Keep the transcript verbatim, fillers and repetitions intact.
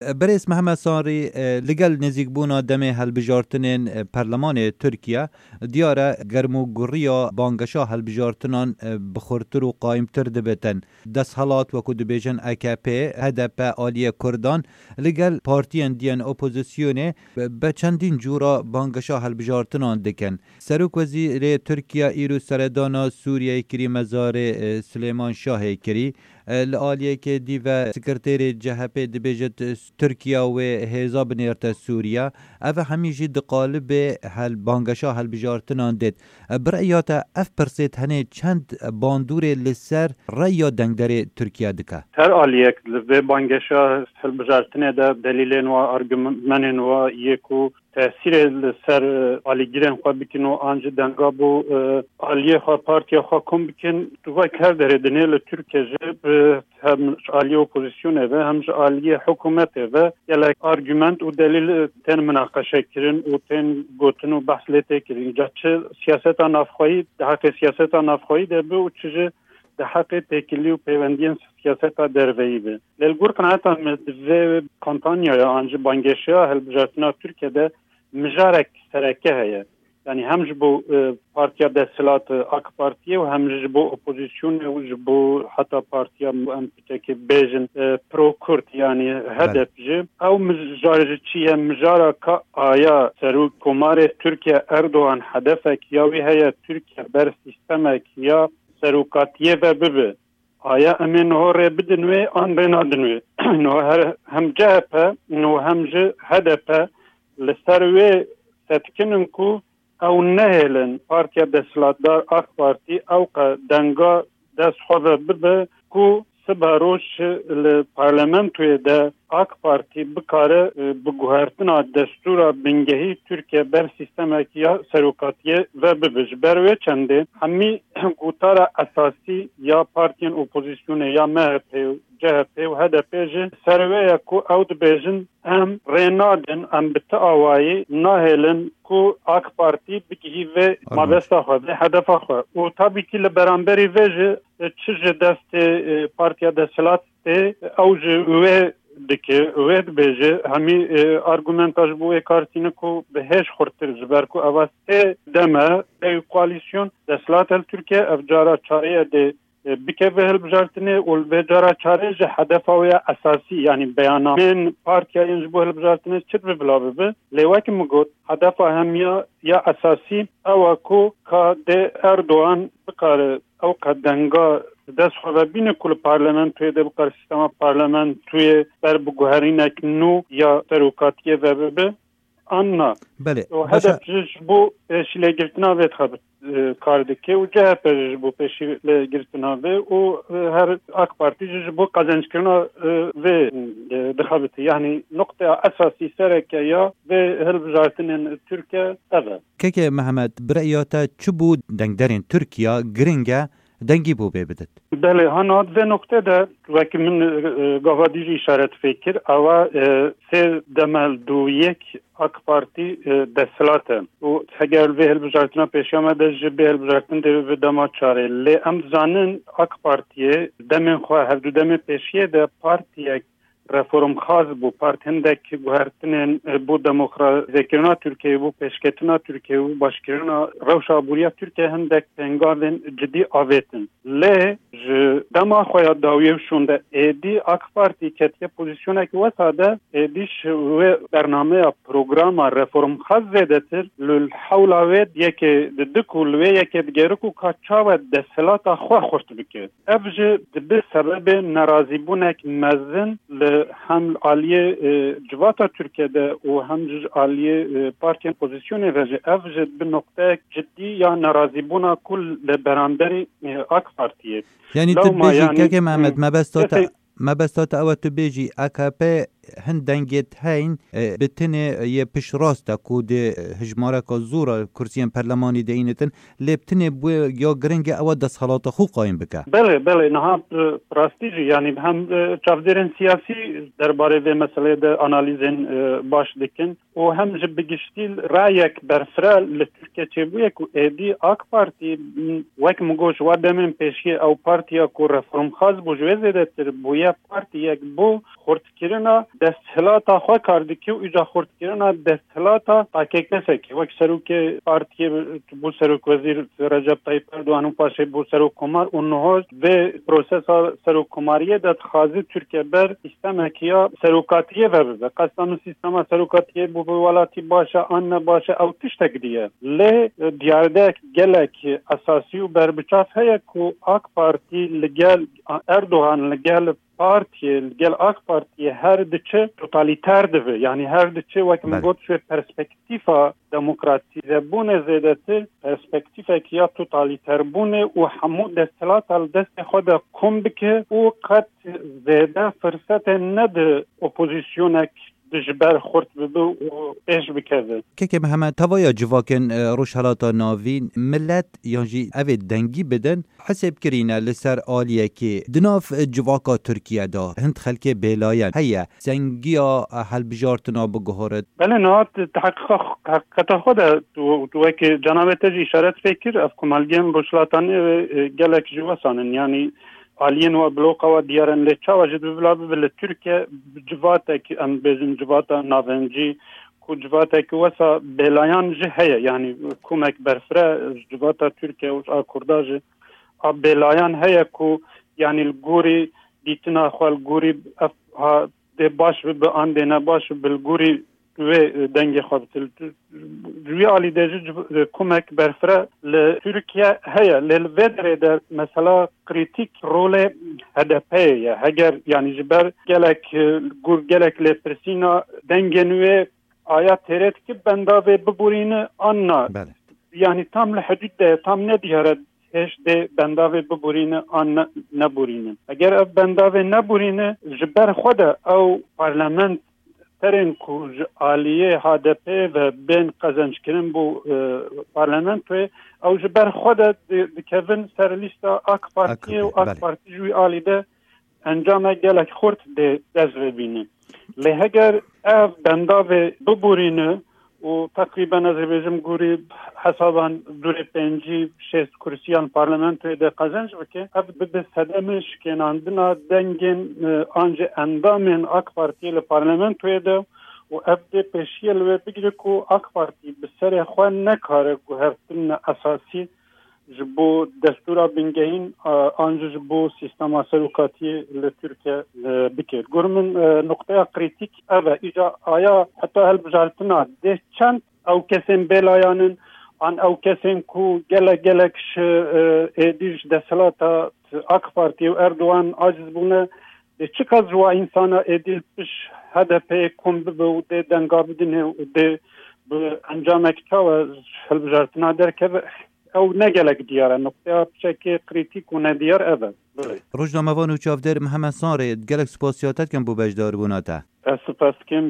برئیس محمد ساری لگل نزیک بونا دم هلبجارتنین پارلمان ترکیه دیاره گرمو گریا بانگشا هلبجارتنان بخورتر و قایمتر دبتن دست حالات وکو دبیجن اکپی هدپ آلی کردان لگل پارتیان دیان اپوزیسیونه به چندین جورا بانگشا هلبجارتنان دکن. سروک وزیر ترکیه ایرو سردانا سوریه کری مزار سلیمان شاه کری لآلیه که دیو سکرتیر جهپی دبیجت ترکیه و حزاب نیرت سوریه او همیشه دقالب هل بانگشا هل بجارتنان دید برایات اف پرسید هنه چند باندور لسر ریا دنگدر ترکیه دکه هر آلیه که بانگشا هل بجارتنه ده دلیلین و ارگومنین و یکو تأثیر لسر آلیگیرن خواه بکن و آنجا دنگا بو آلیه خواه پارتیا خواه کن بکن دوای کار داره دنه لترکیه جب هم آلیه اپوزیسیونه و هم آلیه حکومته و یلک آرگومنت و دلیل تن مناقشه کرن و تن گوتن و بحث لیته کرن جا چه سیاست نافخواهی ده حق سیاست نافخواهی ده به و چه ده حق تکیلی و پیوندین سیاست درویی به للگور قناعتا مدوه کمپانیا یا آنجا بانگشیا هل بجارتنا ترکیه ده مجارك سركه هي يعني هم جبو بارتيا دسلات اك بارتيه وهم جبو اوبوزيسيون وجبو حتى بارتيا ام بتك بيجن برو كورت يعني هدف جي او مجارجتشي مجارا كا ايا سرو كومار تركيا اردوغان هدفك يا وي هي تركيا بر سيستمك يا سروكاتيه وبب ايا امن هور بدنوي ان بينادنوي نو هم جهه نو هم ج هدف لسروي ستكنن كو او نهلن بارتيا دسلاتدار اخ بارتي او دنگا دس خواه ببه كو سباروش البرلمانتوی ده اخ بارتي بكاره بگوهرتنا دستورا بنگهی ترکیه بر سیستمکیا سروکاتیه و ببج بروی چنده همی گوتارا اساسی یا پارتین اپوزیسیون یا مهپی جهپی و هدپی جه سروی کو او دبیجن ام رینادن ام بتا آوائی ناهلن کو اک پارتی بگیهی و مابستا خواه و هدفا خواه و تابی که لبرانبری ویجه چیز دست پارتیا دستلات تی او جه دکه وید بیجه همی آرگومنتاج بو اکارتینه کو به هش خورتر جبر کو اواسته دمه ای کوالیسیون دستلات ترکیه افجارا چاره ده بکه به هل بجارتنه و به جارا چاره جه هدفاوی اساسی یعنی بیانا من پارتیا اینج بو هل بجارتنه چت به بلابه به لیواکی مگود هدفا همیا یا اساسی او کو که ده اردوان بکاره او که دنگا دست خواه بینه کل پارلمان توی ده بکار سیستما پارلمان توی بر بگوهرینک نو یا تروکاتیه و ببه آننا بله و هدف جش بو پیشیله گرتنا وید خبر کاردکه و جه پیش بو پیشیله گرتنا وید و هر اک پارتی جش بو قزنج کرنا وید دخابتی یعنی نقطه اساسی سرکه یا وید هل بجارتنین ترکیه اوه که که محمد برایاتا چو بود دنگدارین ترکیه گرنگه دنگی بو ببدت بله هنات و نکته ده وکی من گوادیجی اشارت فکر اوا سه دمل دو یک اک پارتی دستلاته و اگر به هل بجارتنا پیشی آمده جبه هل بجارتن ده به دما چاره لی ام زانن اک پارتیه دمین خواه هر دو دم پیشیه ده پارتیه رفرم خاص بو پارت هندک گوهرتنین بو دموکراسی کرنا ترکیه بو پیشکتنا ترکیه بو باشکرنا روشا بوریا ترکیه هندک پنگاردن جدی آویتن لی ج دما خواه داویو شونده ایدی اک پارتی کتیه پوزیشونه که وساده ایدیش و برنامه پروگرام رفرم خاص زیده تر للحول وید یکی دکول و یکی دگرکو کچاو دستلات خواه خورت بکید افج دبی سبب نرازی بونک مزن هم عالیه جواتا ترکیه و هم عالیه پارتین پوزیسیونه و افج به نقطه جدی یا نرازی بونا کل برانبری اک پارتیه یعنی تو بیجی که محمد مبستات مبستات او تو بیجی اکاپه هندنگت هین بتنه یه پیش راستا کود هجماره که زورا کرسیان پرلمانی دینتن لبتنه بو یا گرنگ او دست حالات خو قایم بکه بله بله نها راستیجی یعنی هم چافدرین سیاسی درباره و مسئله ده آنالیزن باش دکن و هم جب بگشتیل رایک برفره لترکیه چه بویه که ایدی آک پارتی وک مگوش وادمین پیشی او پارتیا که رفرم خاص بو جویزه ده تر بویه پارتی یک بو خورد کرنا دستهلاتا خو کاردکی و ایجا خورتگیرنا دستهلاتا تاکیکنسکی وک سروک پارتی بو سروک وزیر رجب طیب اردوان و پاشه بو سروک کمار اونهاش و پروسسا سروک کماریه داد خازی ترکیه بر سیستم کیا سروکاتیه و به قصدان سیستم سروکاتیه بو بولاتی باشه آن باشه او تشتک دیه لی دیاردک گلک اساسی و بربچاف هیا کو آک پارتی لگل اردوغان لگل پارتی لگل آک پارتی هر دچه توتالیتر دوه یعنی هر دچه وقت من گفت شوی پرسپکتیفا دموکراتیزه بونه زیده تر پرسپکتیفا کیا توتالیتر بونه و همو دستلات ال دست خود کم بکه و قد زیده فرصت ند اپوزیسیونک دجبر خورد ببو و ایش بکده که که همه توایا جواکن روش حالاتا ناوین ملت یانجی اوی دنگی بدن حسب کرینه لسر آلیه که دناف جواکا ترکیه دا هند خلک بیلاین هیا سنگیا حل بجارتنا بگهارد بله نه تحقیقات خود تو که جناب تجی اشارت فکر اف کمالگیم روشلاتان گلک جواسانن یعنی آلین و بلوکا و دیارن لچا و جد بلا بل ترکیه جواتا که ام بزن جواتا ناونجی کو جواتا که وسا بلایان جهه یعنی کمک برفره جواتا ترکیه و آکرداج اب بلایان هیا کو یعنی الگوری دیتنا خال گوری ها ده باش به آن ده نباش بالگوری و دنگ خابتل روی آلی دیجی کمک برفره لترکیه هیا للودره در مثلا کریتیک رول هدفه یا هگر یعنی جبر گلک گور گلک لپرسینا دنگ نوی آیا ترید که بنداوه ببورین آننا یعنی تام لحدود ده تام ندیارد هش ده بنداوه ببورین آن نبورین اگر اف بنداوه نبورین جبر خود او پارلمنت ترین کو عالیه هدف و بین قزنج کردن بو پارلمنت و او جبر خود دکوین سر لیست آک پارتی و آک پارتی جوی عالیده انجام گلک خورد ده دزو بینه لهگر اف بنداوه ببورینه و تقریبا از بیجم گوری حسابان دوری پنجی شست کرسیان پارلمنت ده قزنج بکه اب به صدمش کناندنا دنگین آنجا اندامین آک پارتی لپارلمنت ده و اب ده پیشیل و بگیره که آک پارتی بسر خواه نکاره که هفتن اساسی جبو دستورا بنگهین آنجا جبو سیستم سروکاتی لترکیه بکر گرمن نقطه کریتیک اوه ایجا آیا حتی هل بجارتنا ده چند او کسیم بلایانن آن او کسیم کو گلک گلکش ایدیش دستلاتا آک پارتی و اردوان عاجز بونه ده چکا جوا انسانا ایدیل پش هدفه کم ببه و ده دنگا بدنه و ده انجام اکتا و هل بجارتنا در که او نگلک دیاره نقطه بشکل کریتیک و ندیار اوه روزنامه‌وان و چاودر محمد ساره گلک سپاسیاتت کن بو بجدار بوناته سپاس کم